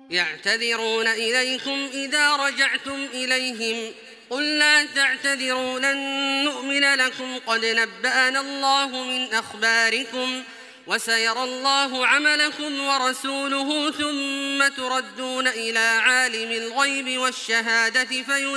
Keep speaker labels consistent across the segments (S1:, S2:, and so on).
S1: يعتذرون إليكم إذا رجعتم إليهم قل لا تعتذروا لن نؤمن لكم قد نبأنا الله من أخباركم وسيرى الله عملكم ورسوله ثم تردون إلى عالم الغيب والشهادة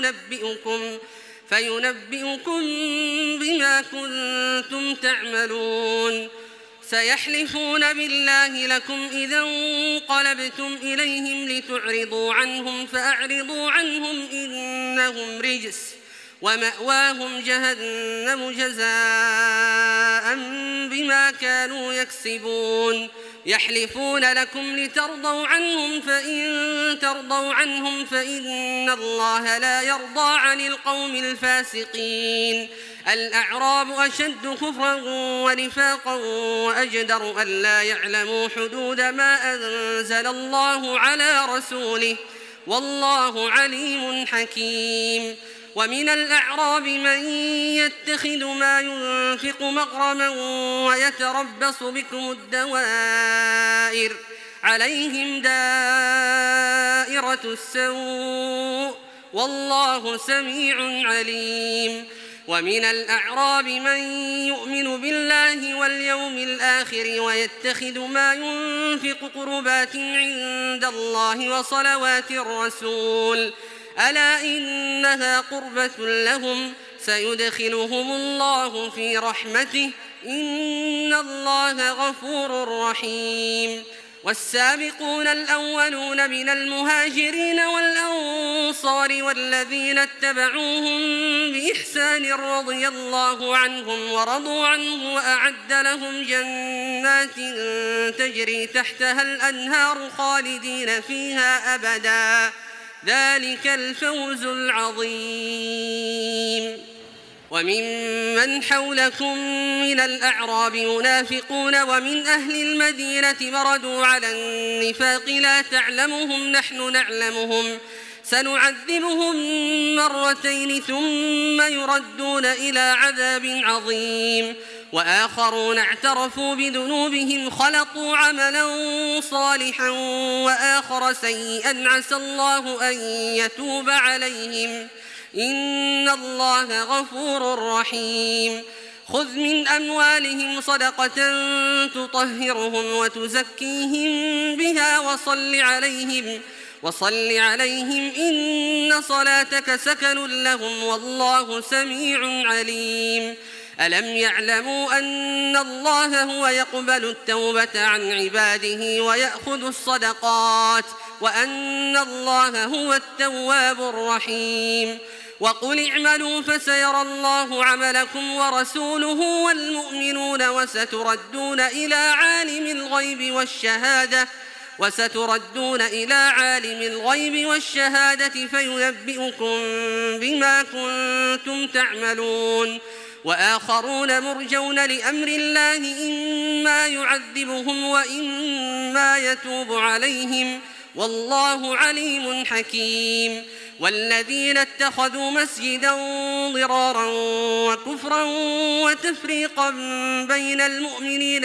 S1: فينبئكم بما كنتم تعملون. سيحلفون بالله لكم إذا انقلبتم إليهم لتعرضوا عنهم فأعرضوا عنهم إنهم رجس ومأواهم جهنم جزاء بما كانوا يكسبون. يحلفون لكم لترضوا عنهم فإن ترضوا عنهم فإن الله لا يرضى عن القوم الفاسقين. الأعراب أشد كفرا ونفاقا وأجدر أن لا يعلموا حدود ما أنزل الله على رسوله والله عليم حكيم. ومن الأعراب من يتخذ ما ينفق مغرما ويتربص بكم الدوائر عليهم دائرة السوء والله سميع عليم. ومن الأعراب من يؤمن بالله واليوم الآخر ويتخذ ما ينفق قربات عند الله وصلوات الرسول ألا إنها قربة لهم سيدخلهم الله في رحمته إن الله غفور رحيم. والسابقون الأولون من المهاجرين والأنصار والذين اتبعوهم بإحسان رضي الله عنهم ورضوا عنه وأعد لهم جنات تجري تحتها الأنهار خالدين فيها أبدا ذلك الفوز العظيم. وممن حولكم من الأعراب منافقون ومن أهل المدينة مردوا على النفاق لا تعلمهم نحن نعلمهم سنعذبهم مرتين ثم يردون إلى عذاب عظيم. وآخرون اعترفوا بذنوبهم خلطوا عملا صالحا وآخر سيئا عسى الله أن يتوب عليهم إن الله غفور رحيم. خذ من أموالهم صدقة تطهرهم وتزكيهم بها وصل عليهم إن صلاتك سكن لهم والله سميع عليم. ألم يعلموا أن الله هو يقبل التوبة عن عباده ويأخذ الصدقات وأن الله هو التواب الرحيم. وقل اعملوا فسيرى الله عملكم ورسوله والمؤمنون وستردون إلى عالم الغيب والشهادة فينبئكم بما كنتم تعملون. وآخرون مرجون لأمر الله إما يعذبهم وإما يتوب عليهم والله عليم حكيم. والذين اتخذوا مسجدا ضرارا وكفرا وتفريقا بين المؤمنين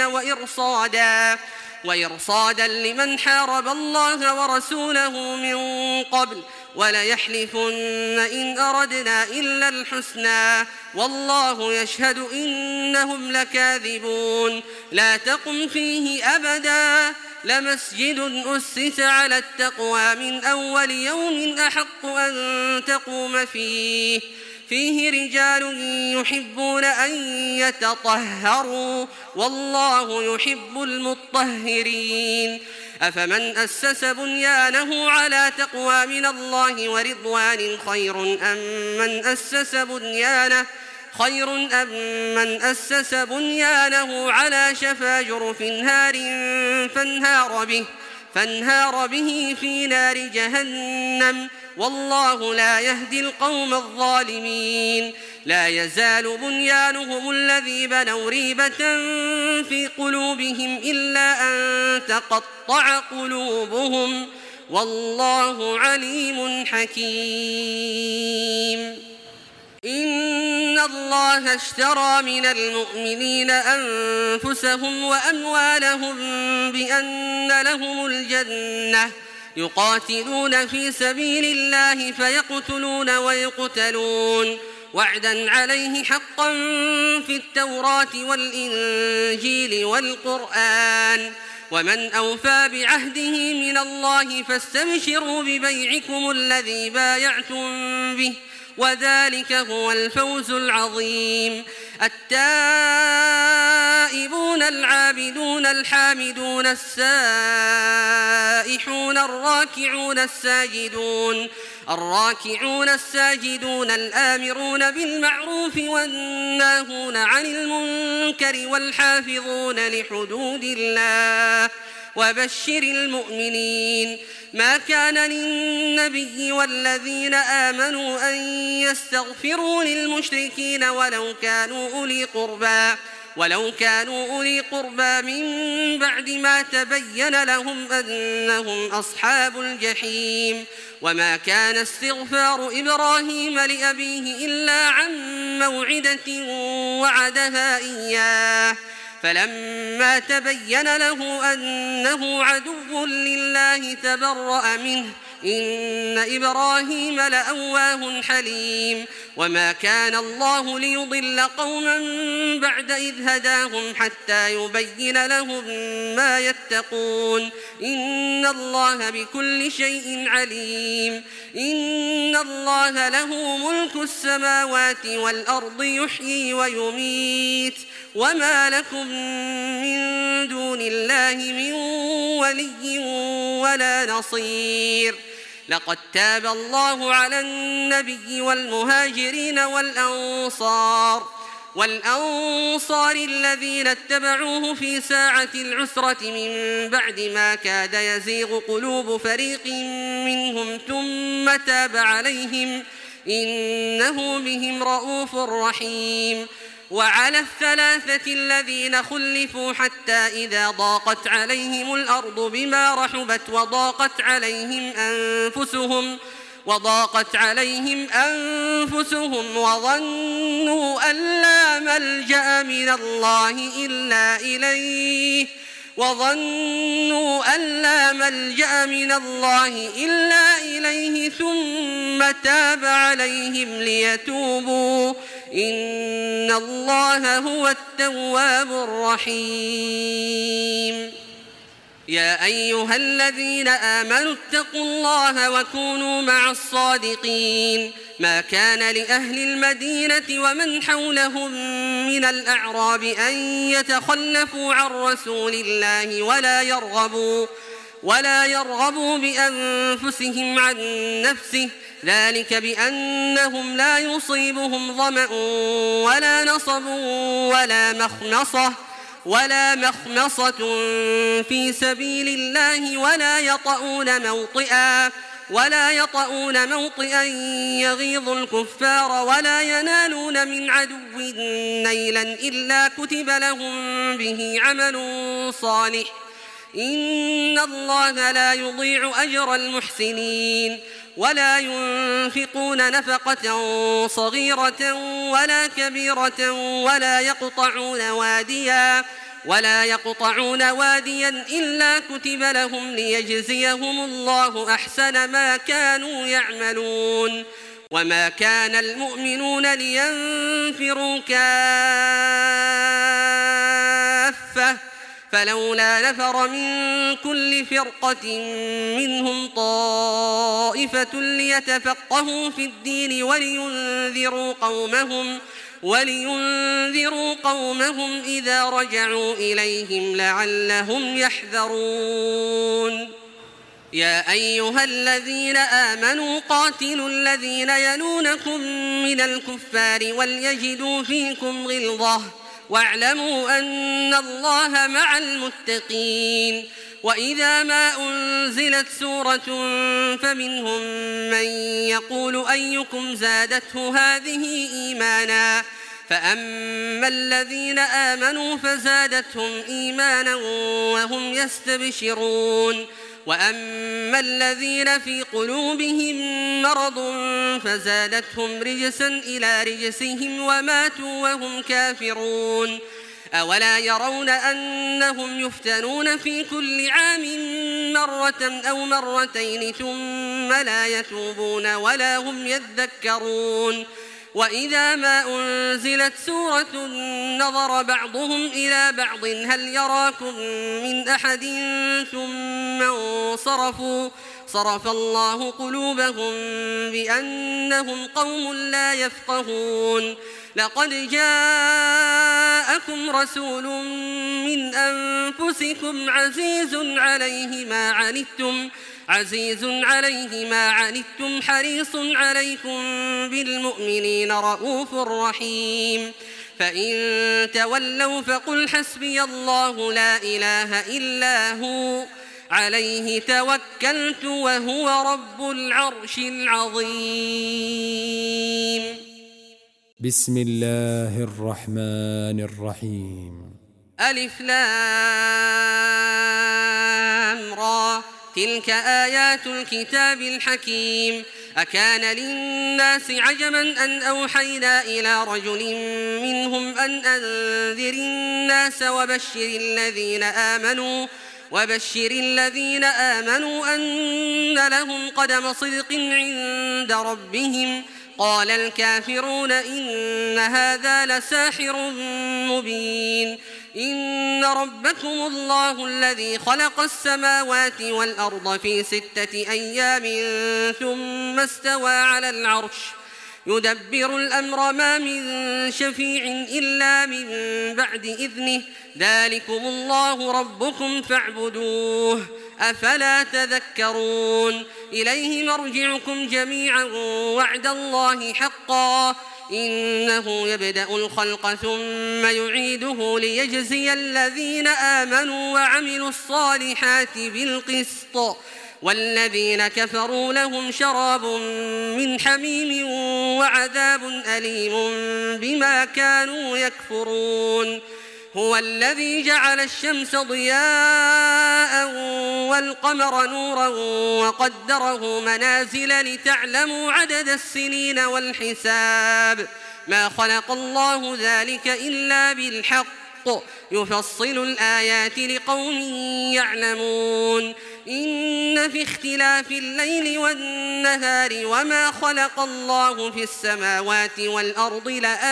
S1: وإرصادا لمن حارب الله ورسوله من قبل وليحلفن إن أردنا إلا الحسنى والله يشهد إنهم لكاذبون. لا تقم فيه أبدا لمسجد أسس على التقوى من أول يوم أحق أن تقوم فيه رجال يحبون أن يتطهروا والله يحب المطهرين. أفمن أسس بنيانه على تقوى من الله ورضوان خير أم من أسس بنيانه على شفا جرف نار فانهار به في نار جهنم والله لا يهدي القوم الظالمين. لا يزال بنيانهم الذي بنوا ريبة في قلوبهم إلا أن تقطع قلوبهم والله عليم حكيم. إن الله اشترى من المؤمنين أنفسهم وأموالهم بأن لهم الجنة يقاتلون في سبيل الله فيقتلون ويقتلون وعدا عليه حقا في التوراة والإنجيل والقرآن ومن أوفى بعهده من الله فاستبشروا ببيعكم الذي بايعتم به وذلك هو الفوز العظيم. التائبون العابدون الحامدون السائحون الراكعون الساجدون الآمرون بالمعروف والناهون عن المنكر والحافظون لحدود الله وبشر المؤمنين. ما كان للنبي والذين آمنوا أن يستغفروا للمشركين ولو كانوا أولي قربى من بعد ما تبين لهم أنهم أصحاب الجحيم. وما كان استغفار إبراهيم لأبيه إلا عن موعدة وعدها إياه فلما تبين له أنه عدو لله تبرأ منه إن إبراهيم لأواه حليم. وما كان الله ليضل قوما بعد إذ هداهم حتى يبين لهم ما يتقون إن الله بكل شيء عليم. إن الله له ملك السماوات والأرض يحيي ويميت وما لكم من دون الله من ولي ولا نصير. لقد تاب الله على النبي والمهاجرين والأنصار الذين اتبعوه في ساعة العسرة من بعد ما كاد يزيغ قلوب فريق منهم ثم تاب عليهم إنه بهم رءوف رحيم. وعلى الثلاثة الذين خلفوا حتى إذا ضاقت عليهم الأرض بما رحبت وضاقت عليهم أنفسهم وظنوا أن لا ملجأ من الله إلا إليه ثم تاب عليهم ليتوبوا إن الله هو التواب الرحيم. يا أيها الذين آمنوا اتقوا الله وكونوا مع الصادقين. ما كان لأهل المدينة ومن حولهم من الأعراب أن يتخلفوا عن رسول الله ولا يرغبوا بأنفسهم عن نفسه ذلك بأنهم لا يصيبهم ظمأ ولا نصب ولا مخمصة في سبيل الله ولا يطؤون موطئا يغيظ الكفار ولا ينالون من عدو نيلا إلا كتب لهم به عمل صالح إن الله لا يضيع أجر المحسنين. ولا ينفقون نفقة صغيرة ولا كبيرة ولا يقطعون واديا إلا كتب لهم ليجزيهم الله أحسن ما كانوا يعملون. وما كان المؤمنون لينفروا كافة فلولا نفر من كل فرقة منهم طائفة ليتفقهوا في الدين ولينذروا قومهم إذا رجعوا إليهم لعلهم يحذرون. يا أيها الذين آمنوا قاتلوا الذين يلونكم من الكفار وليجدوا فيكم غلظة واعلموا أن الله مع المتقين. وإذا ما أنزلت سورة فمنهم من يقول أيكم زادته هذه إيمانا فأما الذين آمنوا فزادتهم إيمانا وهم يستبشرون وأما الذين في قلوبهم مرض فزادتهم رجسا إلى رجسهم وماتوا وهم كافرون. أولا يرون أنهم يفتنون في كل عام مرة أو مرتين ثم لا يتوبون ولا هم يذكرون وإذا ما أنزلت سورة نظر بعضهم إلى بعض هل يراكم من أحد ثم انصرفوا صرف الله قلوبهم بأنهم قوم لا يفقهون لقد جاءكم رسول من أنفسكم عزيز عليه ما عنتم حريص عليكم بالمؤمنين رؤوف رحيم فإن تولوا فقل حسبي الله لا إله إلا هو عليه توكلت وهو رب العرش العظيم.
S2: بسم الله الرحمن الرحيم.
S1: ألف لام را تلك آيات الكتاب الحكيم أكان للناس عجبا أن أوحينا إلى رجل منهم أن أنذر الناس وبشر الذين آمنوا أن لهم قدم صدق عند ربهم قال الكافرون إن هذا لساحر مبين إن ربكم الله الذي خلق السماوات والأرض في 6 أيام ثم استوى على العرش يدبر الأمر ما من شفيع إلا من بعد إذنه ذلكم الله ربكم فاعبدوه أفلا تذكرون إليه مرجعكم جميعا وعد الله حقا إنه يبدأ الخلق ثم يعيده ليجزي الذين آمنوا وعملوا الصالحات بالقسط والذين كفروا لهم شراب من حميم وعذاب أليم بما كانوا يكفرون هو الذي جعل الشمس ضياء والقمر نورا وقدره منازل لتعلموا عدد السنين والحساب ما خلق الله ذلك إلا بالحق يفصل الآيات لقوم يعلمون إن في اختلاف الليل والنهار وما خلق الله في السماوات والأرض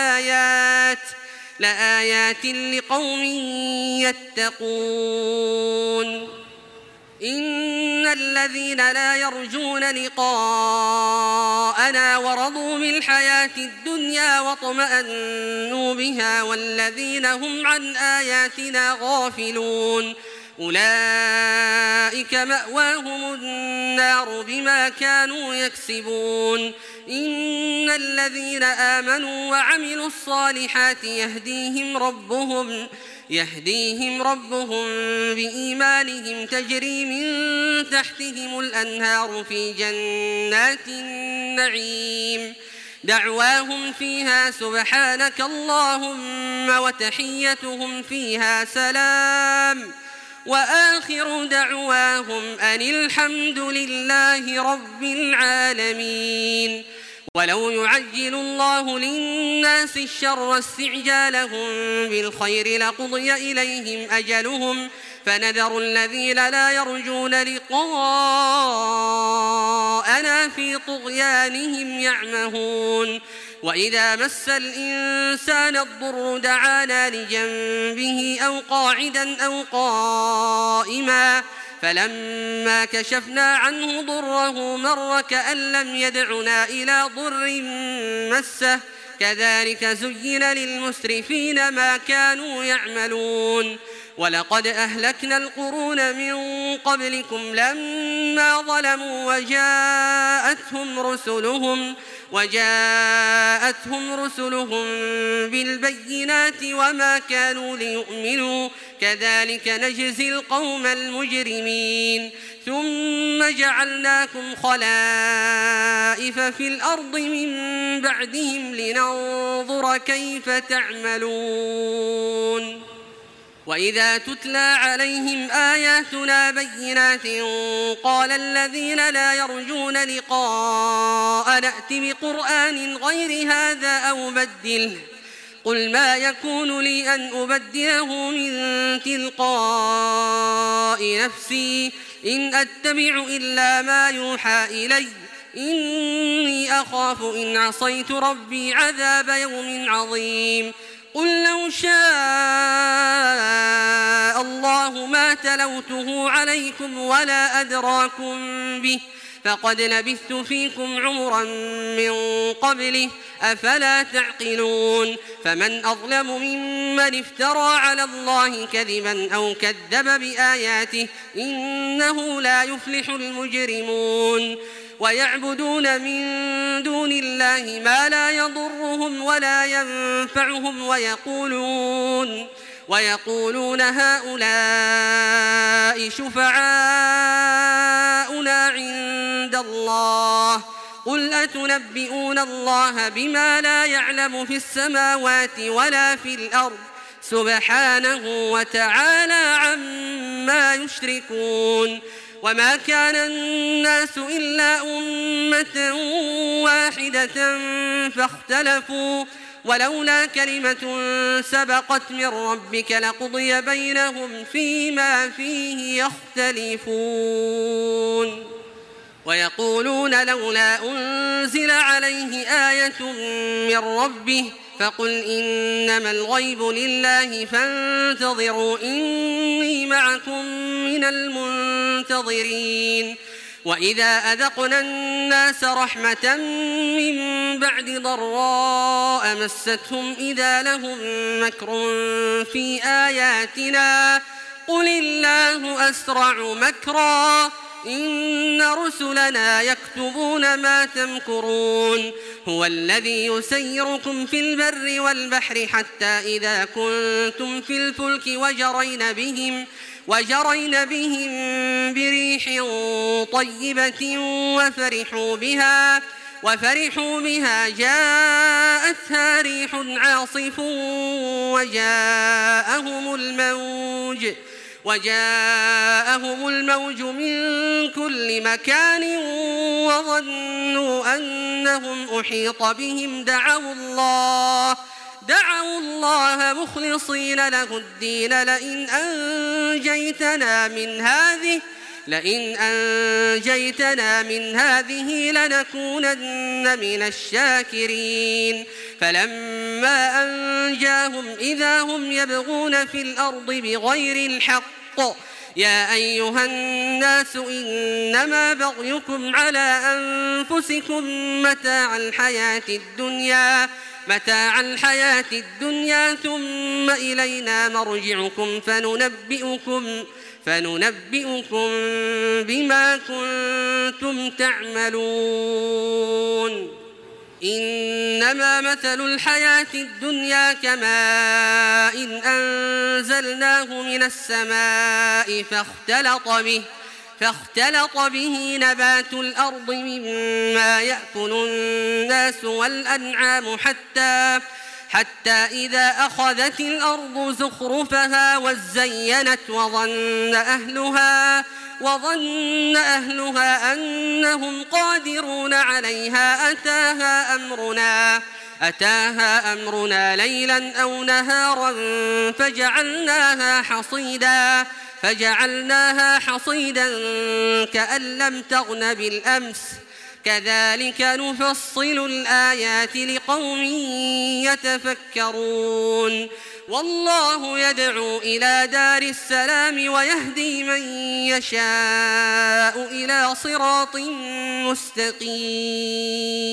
S1: لآيات لقوم يتقون إن الذين لا يرجون لقاءنا ورضوا بالحياة الدنيا واطمأنوا بها والذين هم عن آياتنا غافلون أولئك مأواهم النار بما كانوا يكسبون إن الذين آمنوا وعملوا الصالحات يهديهم ربهم بإيمانهم تجري من تحتهم الأنهار في جنات النعيم دعواهم فيها سبحانك اللهم وتحيتهم فيها سلام وآخر دعواهم أن الحمد لله رب العالمين ولو يعجل الله للناس الشر استعجالهم بالخير لقضي إليهم أجلهم فنذر الذين لا يرجون لقاءنا في طغيانهم يعمهون وإذا مس الإنسان الضر دعانا لجنبه أو قاعدا أو قائما فلما كشفنا عنه ضره مر كأن لم يدعنا إلى ضر مسه كذلك زين للمسرفين ما كانوا يعملون ولقد أهلكنا القرون من قبلكم لما ظلموا وجاءتهم رسلهم بالبينات وما كانوا ليؤمنوا كذلك نجزي القوم المجرمين ثم جعلناكم خلائف في الأرض من بعدهم لننظر كيف تعملون وإذا تتلى عليهم آياتنا بينات قال الذين لا يرجون لقاء نأت بقرآن غير هذا أو بدله قل ما يكون لي أن أبدله من تلقاء نفسي إن أتبع إلا ما يوحى إلي إني أخاف إن عصيت ربي عذاب يوم عظيم قل لو شاء الله ما تلوته عليكم ولا أدراكم به فقد لبثت فيكم عمرا من قبله أفلا تعقلون فمن أظلم ممن افترى على الله كذبا أو كذب بآياته إنه لا يفلح المجرمون ويعبدون من دون الله ما لا يضرهم ولا ينفعهم ويقولون هؤلاء شفعاؤنا عند الله قل أتنبئون الله بما لا يعلم في السماوات ولا في الأرض سبحانه وتعالى عما يشركون وما كان الناس إلا أمة واحدة فاختلفوا ولولا كلمة سبقت من ربك لقضي بينهم فيما فيه يختلفون ويقولون لولا أنزل عليه آية من ربه فقل إنما الغيب لله فانتظروا إني معكم من المنتظرين وإذا أذقنا الناس رحمة من بعد ضراء مستهم إذا لهم مكر في آياتنا قل الله أسرع مكرا إن رسلنا يكتبون ما تمكرون هو الذي يسيركم في البر والبحر حتى إذا كنتم في الفلك وجرين بهم بريح طيبة وفرحوا بها جاءتها ريح عاصف وجاءهم الموج من كل مكان وظنوا أنهم أحيط بهم دعوا الله مخلصين له الدين لئن أنجيتنا من هذه لنكونن من الشاكرين فلما أنجاهم إذا هم يبغون في الأرض بغير الحق يا أيها الناس إنما بغيكم على أنفسكم متاع الحياة الدنيا ثم إلينا مرجعكم فننبئكم بما كنتم تعملون إنما مثل الحياة الدنيا كماء أنزلناه من السماء فاختلط به نبات الأرض مما يأكل الناس والأنعام حتى إذا أخذت الأرض زخرفها وزينت وظن أهلها أنهم قادرون عليها أتاها أمرنا ليلا أو نهارا فجعلناها حصيدا كأن لم تغن بالأمس كذلك نفصل الآيات لقوم يتفكرون والله يدعو إلى دار السلام ويهدي من يشاء إلى صراط مستقيم